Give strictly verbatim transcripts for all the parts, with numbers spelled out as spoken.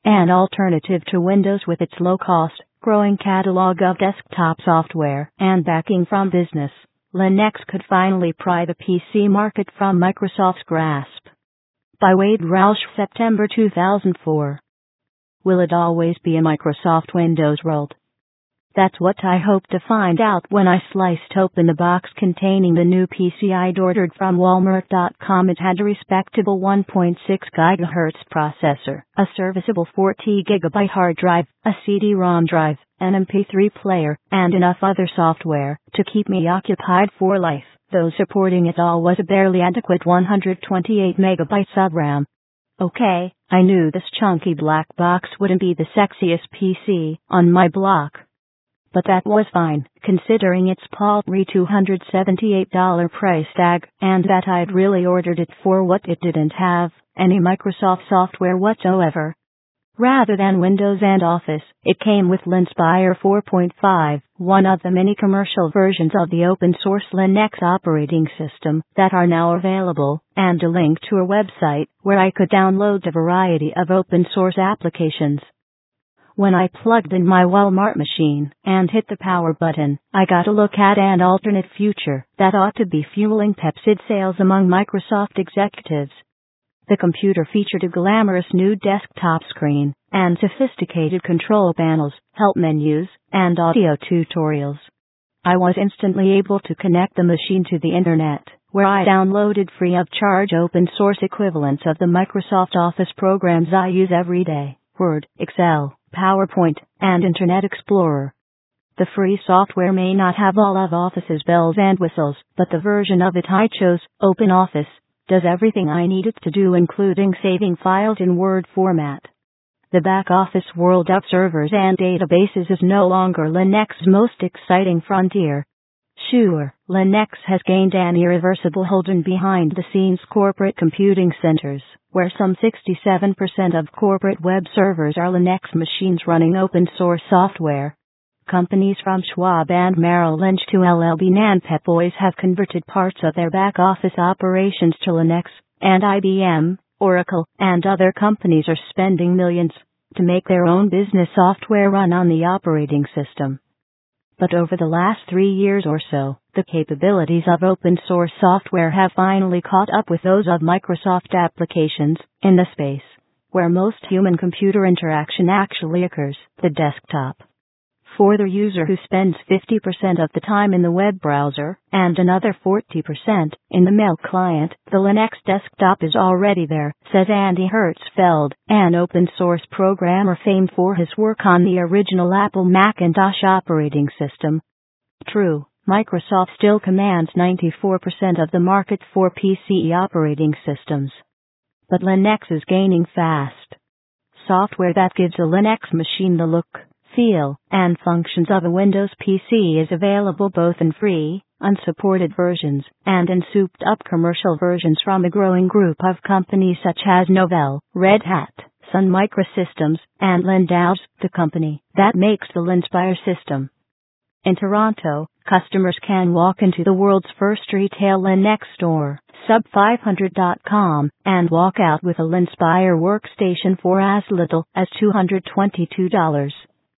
an alternative to Windows with its low-cost, growing catalog of desktop software and backing from business, Linux could finally pry the P C market from Microsoft's grasp. By Wade Roush, September two thousand four. Will it always be a Microsoft Windows world? That's what I hoped to find out when I sliced open the box containing the new P C I'd ordered from Walmart dot com. It had a respectable one point six gigahertz processor, a serviceable forty gigabyte hard drive, a C D ROM drive, an M P three player, and enough other software to keep me occupied for life, though supporting it all was a barely adequate one hundred twenty-eight megabytes of RAM. Okay, I knew this chunky black box wouldn't be the sexiest P C on my block. But that was fine, considering its paltry two hundred seventy-eight dollars price tag, and that I'd really ordered it for what it didn't have, any Microsoft software whatsoever. Rather than Windows and Office, it came with Linspire four point five, one of the many commercial versions of the open-source Linux operating system that are now available, and a link to a website where I could download a variety of open-source applications. When I plugged in my Walmart machine and hit the power button, I got a look at an alternate future that ought to be fueling Pepsid sales among Microsoft executives. The computer featured a glamorous new desktop screen and sophisticated control panels, help menus, and audio tutorials. I was instantly able to connect the machine to the internet, where I downloaded free of charge open source equivalents of the Microsoft Office programs I use every day: Word, Excel, PowerPoint, and Internet Explorer. The free software may not have all of Office's bells and whistles, but the version of it I chose, OpenOffice, does everything I need it to do, including saving files in Word format. The back-office world of servers and databases is no longer Linux's most exciting frontier. Sure, Linux has gained an irreversible hold in behind-the-scenes corporate computing centers, where some sixty-seven percent of corporate web servers are Linux machines running open-source software. Companies from Schwab and Merrill Lynch to L L Bean and Pep Boys have converted parts of their back-office operations to Linux, and I B M, Oracle, and other companies are spending millions to make their own business software run on the operating system. But over the last three years or so, the capabilities of open-source software have finally caught up with those of Microsoft applications in the space where most human-computer interaction actually occurs, the desktop. For the user who spends fifty percent of the time in the web browser and another forty percent in the mail client, the Linux desktop is already there, says Andy Hertzfeld, an open-source programmer famed for his work on the original Apple Macintosh operating system. True, Microsoft still commands ninety-four percent of the market for P C operating systems. But Linux is gaining fast. Software that gives a Linux machine the look, feel, and functions of a Windows P C is available both in free, unsupported versions and in souped-up commercial versions from a growing group of companies such as Novell, Red Hat, Sun Microsystems, and Lindows, the company that makes the Linspire system. In Toronto, customers can walk into the world's first retail Linux store, sub five hundred dot com, and walk out with a Linspire workstation for as little as two hundred twenty-two dollars.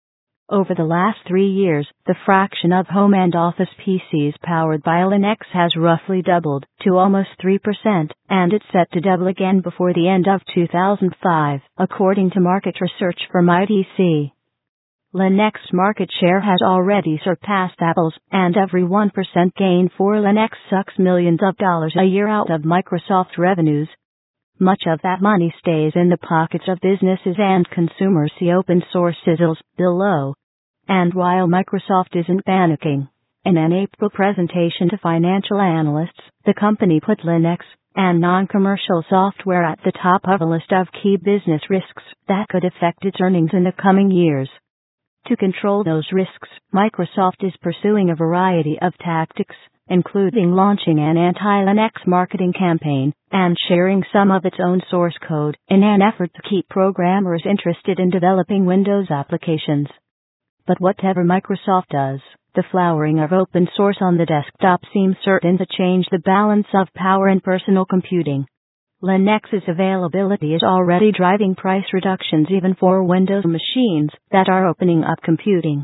Over the last three years, the fraction of home and office P Cs powered by Linux has roughly doubled to almost three percent, and it's set to double again before the end of two thousand five, according to market research from I D C. Linux market share has already surpassed Apple's, and every one percent gain for Linux sucks millions of dollars a year out of Microsoft revenues. Much of that money stays in the pockets of businesses and consumers. See open source sizzles below. And while Microsoft isn't panicking, in an April presentation to financial analysts, the company put Linux and non-commercial software at the top of a list of key business risks that could affect its earnings in the coming years. To control those risks, Microsoft is pursuing a variety of tactics, including launching an anti-Linux marketing campaign and sharing some of its own source code in an effort to keep programmers interested in developing Windows applications. But whatever Microsoft does, the flowering of open source on the desktop seems certain to change the balance of power in personal computing. Linux's availability is already driving price reductions even for Windows machines that are opening up computing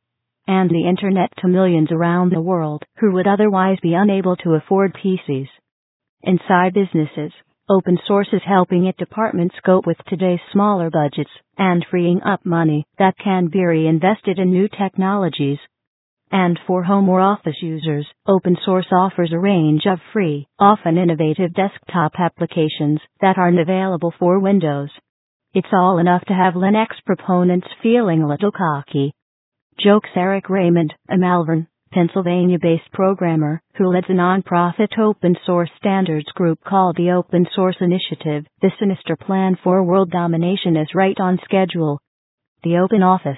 and the internet to millions around the world who would otherwise be unable to afford P Cs. Inside businesses, open source is helping its departments cope with today's smaller budgets and freeing up money that can be reinvested in new technologies. And for home or office users, open source offers a range of free, often innovative desktop applications that aren't available for Windows. It's all enough to have Linux proponents feeling a little cocky. Jokes Eric Raymond, a Malvern, Pennsylvania-based programmer who leads a non-profit open source standards group called the Open Source Initiative. The sinister plan for world domination is right on schedule. The Open Office.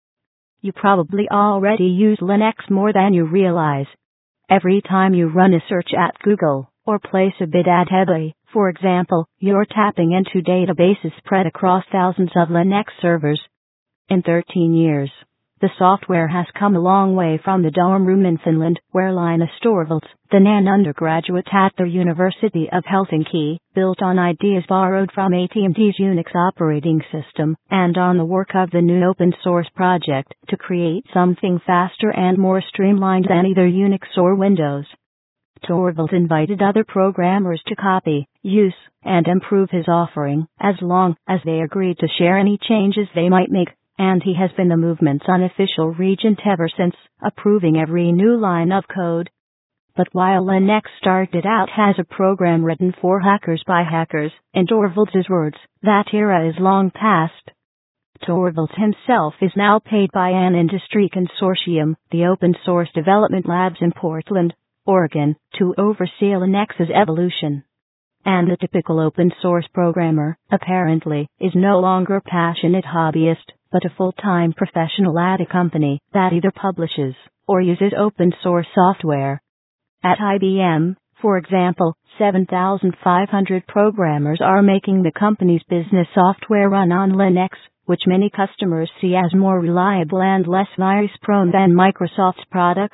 You probably already use Linux more than you realize. Every time you run a search at Google or place a bid at eBay, for example, you're tapping into databases spread across thousands of Linux servers. In thirteen years, the software has come a long way from the dorm room in Finland, where Linus Torvalds, then an undergraduate at the University of Helsinki, built on ideas borrowed from A T and T's Unix operating system, and on the work of the new open source project to create something faster and more streamlined than either Unix or Windows. Torvalds invited other programmers to copy, use, and improve his offering, as long as they agreed to share any changes they might make. And he has been the movement's unofficial regent ever since, approving every new line of code. But while Linux started out as a program written for hackers by hackers, in Torvalds' words, that era is long past. Torvalds himself is now paid by an industry consortium, the Open Source Development Labs in Portland, Oregon, to oversee Linux's evolution. And the typical open source programmer, apparently, is no longer a passionate hobbyist, but a full-time professional at a company that either publishes or uses open source software. At I B M, for example, seven thousand five hundred programmers are making the company's business software run on Linux, which many customers see as more reliable and less virus-prone than Microsoft's products.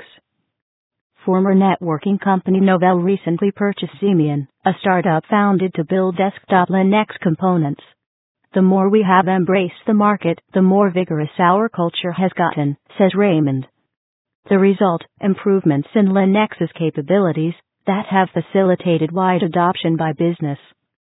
Former networking company Novell recently purchased Xemian, a startup founded to build desktop Linux components. The more we have embraced the market, the more vigorous our culture has gotten, says Raymond. The result, improvements in Linux's capabilities that have facilitated wide adoption by business.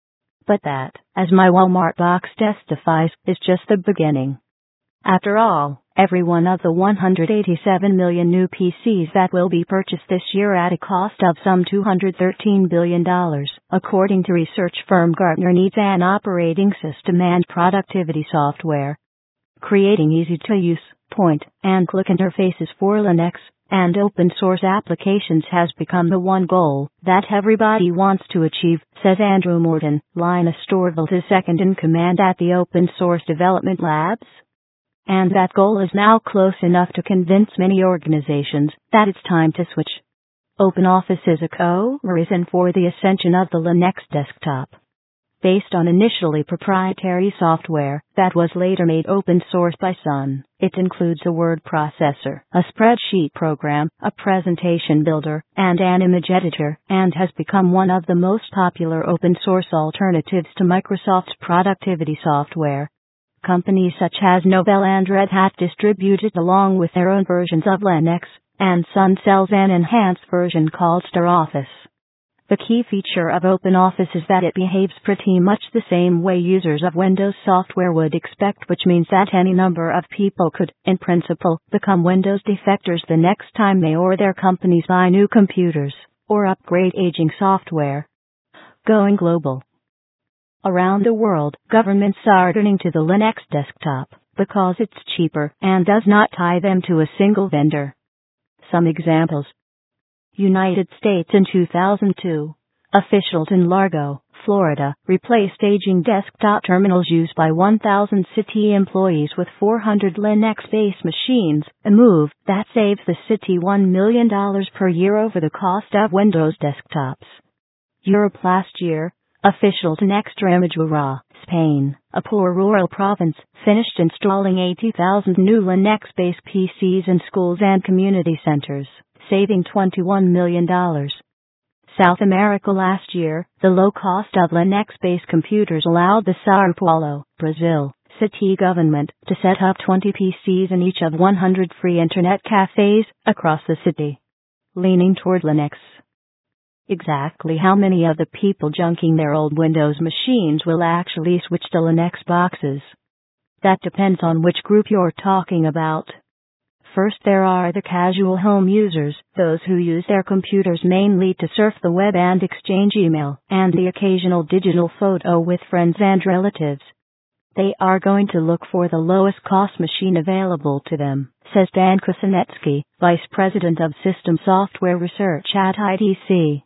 But that, as my Walmart box testifies, is just the beginning. After all, every one of the one hundred eighty-seven million new P Cs that will be purchased this year at a cost of some two hundred thirteen billion dollars, according to research firm Gartner, needs an operating system and productivity software. Creating easy-to-use, point-and-click interfaces for Linux and open-source applications has become the one goal that everybody wants to achieve, says Andrew Morton, Linus Torvalds' second-in-command at the Open Source Development Labs. And that goal is now close enough to convince many organizations that it's time to switch. OpenOffice is a co-reason for the ascension of the Linux desktop. Based on initially proprietary software that was later made open source by Sun, it includes a word processor, a spreadsheet program, a presentation builder, and an image editor, and has become one of the most popular open source alternatives to Microsoft's productivity software. Companies such as Novell and Red Hat distribute it along with their own versions of Linux, and Sun sells an enhanced version called StarOffice. The key feature of OpenOffice is that it behaves pretty much the same way users of Windows software would expect, which means that any number of people could, in principle, become Windows defectors the next time they or their companies buy new computers or upgrade aging software. Going global. Around the world, governments are turning to the Linux desktop because it's cheaper and does not tie them to a single vendor. Some examples. United States in two thousand two. Officials in Largo, Florida, replaced aging desktop terminals used by one thousand city employees with four hundred Linux-based machines, a move that saves the city one million dollars per year over the cost of Windows desktops. Europe last year. Officials in Extremadura, Spain, a poor rural province, finished installing eighty thousand new Linux-based P Cs in schools and community centers, saving twenty-one million dollars. South America last year, the low cost of Linux-based computers allowed the São Paulo, Brazil, city government to set up twenty P Cs in each of one hundred free internet cafes across the city. Leaning toward Linux. Exactly how many of the people junking their old Windows machines will actually switch to Linux boxes? That depends on which group you're talking about. First, there are the casual home users, those who use their computers mainly to surf the web and exchange email, and the occasional digital photo with friends and relatives. They are going to look for the lowest cost machine available to them, says Dan Kusinetsky, Vice President of System Software Research at I D C.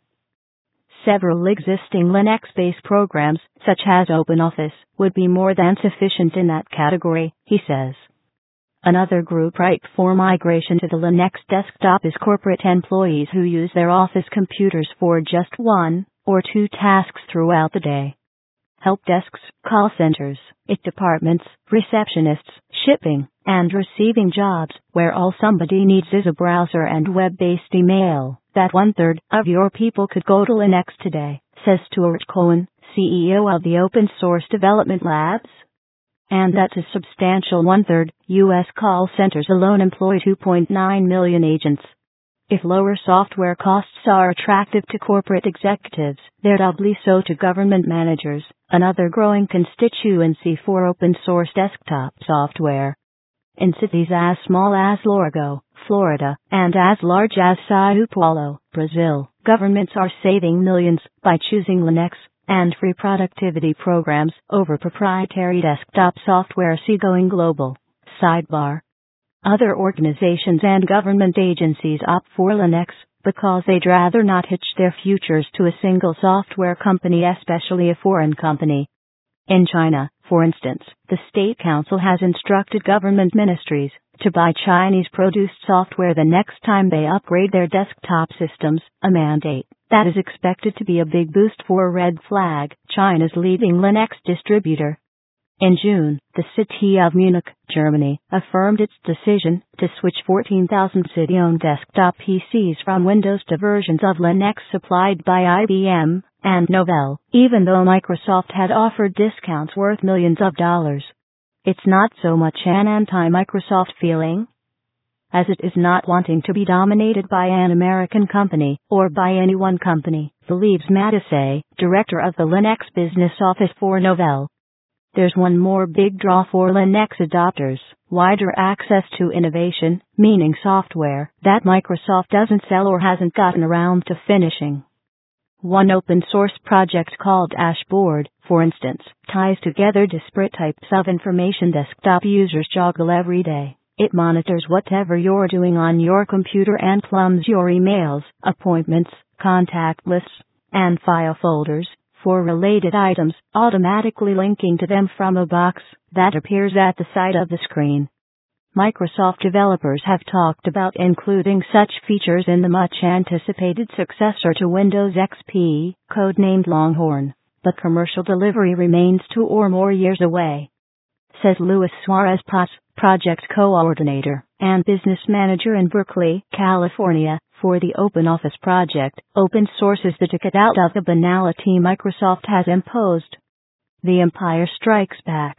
Several existing Linux-based programs, such as OpenOffice, would be more than sufficient in that category, he says. Another group ripe for migration to the Linux desktop is corporate employees who use their office computers for just one or two tasks throughout the day. Help desks, call centers, I T departments, receptionists, shipping, and receiving jobs, where all somebody needs is a browser and web-based email. That one-third of your people could go to Linux today, says Stuart Cohen, C E O of the Open Source Development Labs. And that's a substantial one-third. U S call centers alone employ two point nine million agents. If lower software costs are attractive to corporate executives, they're doubly so to government managers, another growing constituency for open-source desktop software. In cities as small as Largo, Florida, and as large as São Paulo, Brazil, governments are saving millions by choosing Linux and free productivity programs over proprietary desktop software. See Going Global. Sidebar. Other organizations and government agencies opt for Linux because they'd rather not hitch their futures to a single software company, especially a foreign company. In China, for instance, the State Council has instructed government ministries to buy Chinese-produced software the next time they upgrade their desktop systems, a mandate that is expected to be a big boost for Red Flag, China's leading Linux distributor. In June, the city of Munich, Germany, affirmed its decision to switch fourteen thousand city-owned desktop P Cs from Windows to versions of Linux supplied by I B M and Novell, even though Microsoft had offered discounts worth millions of dollars. It's not so much an anti-Microsoft feeling as it is not wanting to be dominated by an American company, or by any one company, believes Matisse, director of the Linux business office for Novell. There's one more big draw for Linux adopters: wider access to innovation, meaning software that Microsoft doesn't sell or hasn't gotten around to finishing. One open-source project called Ashboard, for instance, ties together disparate types of information desktop users juggle every day. It monitors whatever you're doing on your computer and plumbs your emails, appointments, contact lists, and file folders for related items, automatically linking to them from a box that appears at the side of the screen. Microsoft developers have talked about including such features in the much-anticipated successor to Windows X P, codenamed Longhorn, but commercial delivery remains two or more years away, says Luis Suarez Paz, project coordinator and business manager in Berkeley, California, for the OpenOffice project. Open source is the ticket out of the banality Microsoft has imposed. The empire strikes back.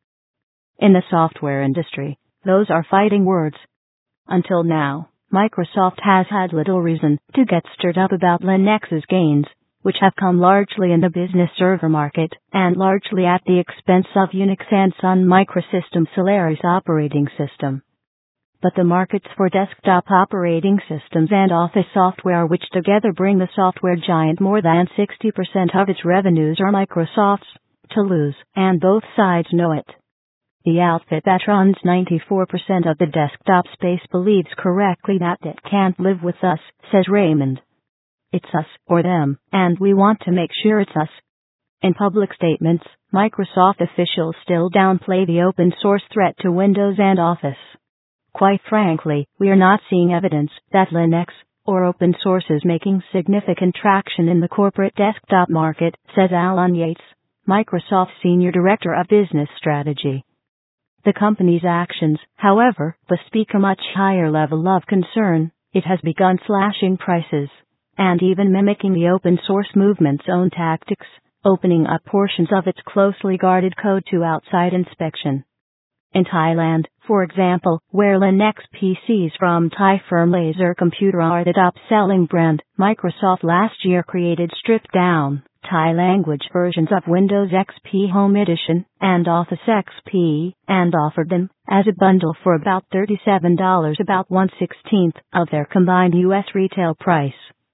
In the software industry, those are fighting words. Until now, Microsoft has had little reason to get stirred up about Linux's gains, which have come largely in the business server market, and largely at the expense of Unix and Sun Microsystems Solaris operating system. But the markets for desktop operating systems and Office software, which together bring the software giant more than sixty percent of its revenues, are Microsoft's to lose, and both sides know it. The outfit that runs ninety-four percent of the desktop space believes correctly that it can't live with us, says Raymond. It's us or them, and we want to make sure it's us. In public statements, Microsoft officials still downplay the open source threat to Windows and Office. Quite frankly, we are not seeing evidence that Linux or open source is making significant traction in the corporate desktop market, says Alan Yates, Microsoft's Senior Director of Business Strategy. The company's actions, however, bespeak a much higher level of concern. It has begun slashing prices and even mimicking the open source movement's own tactics, opening up portions of its closely guarded code to outside inspection. In Thailand, for example, where Linux P Cs from Thai firm Laser Computer are the top-selling brand, Microsoft last year created stripped-down, Thai-language versions of Windows X P Home Edition and Office X P, and offered them as a bundle for about thirty-seven dollars, about one sixteenth of their combined U S retail price.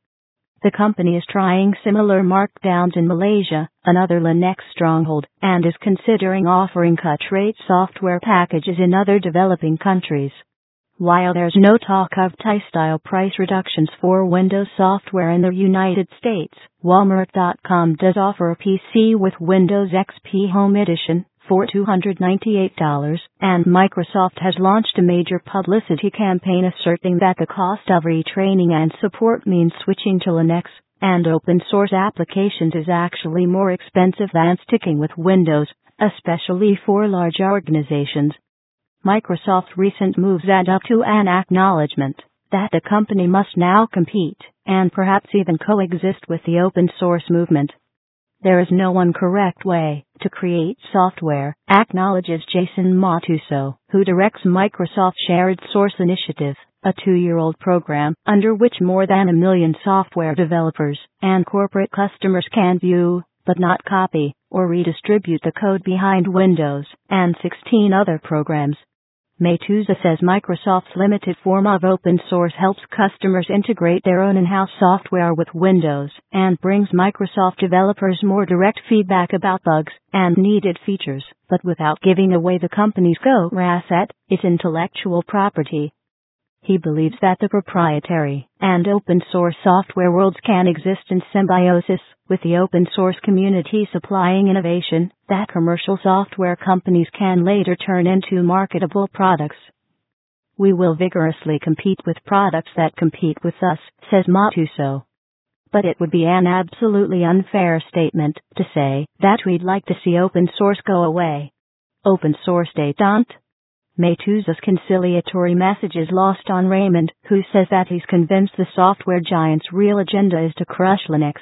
The company is trying similar markdowns in Malaysia, another Linux stronghold, and is considering offering cut-rate software packages in other developing countries. While there's no talk of Thai-style price reductions for Windows software in the United States, Walmart dot com does offer a P C with Windows X P Home Edition for two hundred ninety-eight dollars, and Microsoft has launched a major publicity campaign asserting that the cost of retraining and support means switching to Linux and open-source applications is actually more expensive than sticking with Windows, especially for large organizations. Microsoft's recent moves add up to an acknowledgement that the company must now compete, and perhaps even coexist with the open-source movement. There is no one correct way to create software, acknowledges Jason Matuso, who directs Microsoft's Shared Source Initiative, a two-year-old program under which more than a million software developers and corporate customers can view, but not copy, or redistribute the code behind Windows and sixteen other programs. Matusa says Microsoft's limited form of open source helps customers integrate their own in-house software with Windows and brings Microsoft developers more direct feedback about bugs and needed features, but without giving away the company's core asset, its intellectual property. He believes that the proprietary and open-source software worlds can exist in symbiosis, with the open-source community supplying innovation that commercial software companies can later turn into marketable products. We will vigorously compete with products that compete with us, says Matuso. But it would be an absolutely unfair statement to say that we'd like to see open-source go away. Open-source they don't. Matusa's conciliatory message is lost on Raymond, who says that he's convinced the software giant's real agenda is to crush Linux.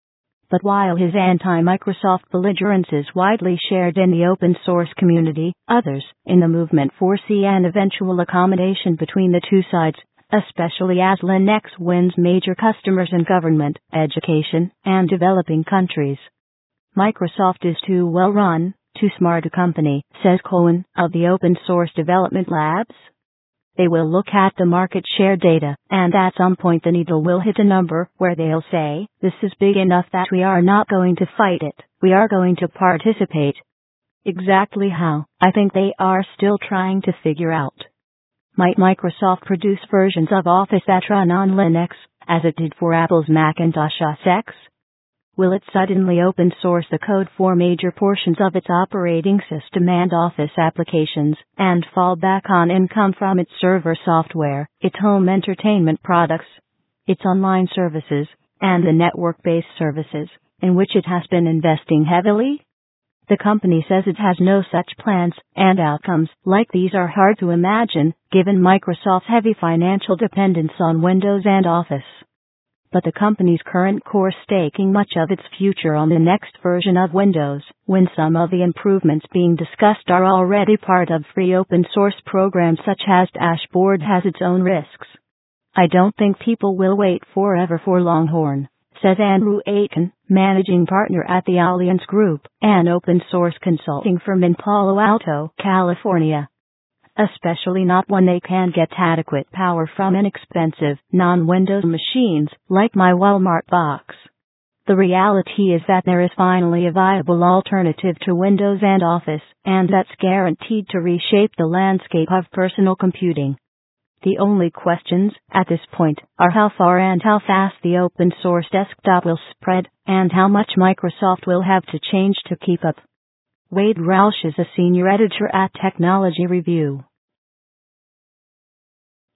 But while his anti-Microsoft belligerence is widely shared in the open-source community, others in the movement foresee an eventual accommodation between the two sides, especially as Linux wins major customers in government, education, and developing countries. Microsoft is too well run, too smart a company, says Cohen, of the Open Source Development Labs. They will look at the market share data, and at some point the needle will hit a number where they'll say, this is big enough that we are not going to fight it, we are going to participate. Exactly how, I think they are still trying to figure out. Might Microsoft produce versions of Office that run on Linux, as it did for Apple's Macintosh O S X? Will it suddenly open source the code for major portions of its operating system and Office applications, and fall back on income from its server software, its home entertainment products, its online services, and the network-based services, in which it has been investing heavily? The company says it has no such plans, and outcomes like these are hard to imagine, given Microsoft's heavy financial dependence on Windows and Office. But the company's current core staking much of its future on the next version of Windows, when some of the improvements being discussed are already part of free open source programs such as Dashboard, has its own risks. I don't think people will wait forever for Longhorn, says Andrew Aiken, managing partner at the Alliance Group, an open source consulting firm in Palo Alto, California. Especially not when they can get adequate power from inexpensive, non-Windows machines, like my Walmart box. The reality is that there is finally a viable alternative to Windows and Office, and that's guaranteed to reshape the landscape of personal computing. The only questions, at this point, are how far and how fast the open-source desktop will spread, and how much Microsoft will have to change to keep up. Wade Roush is a senior editor at Technology Review.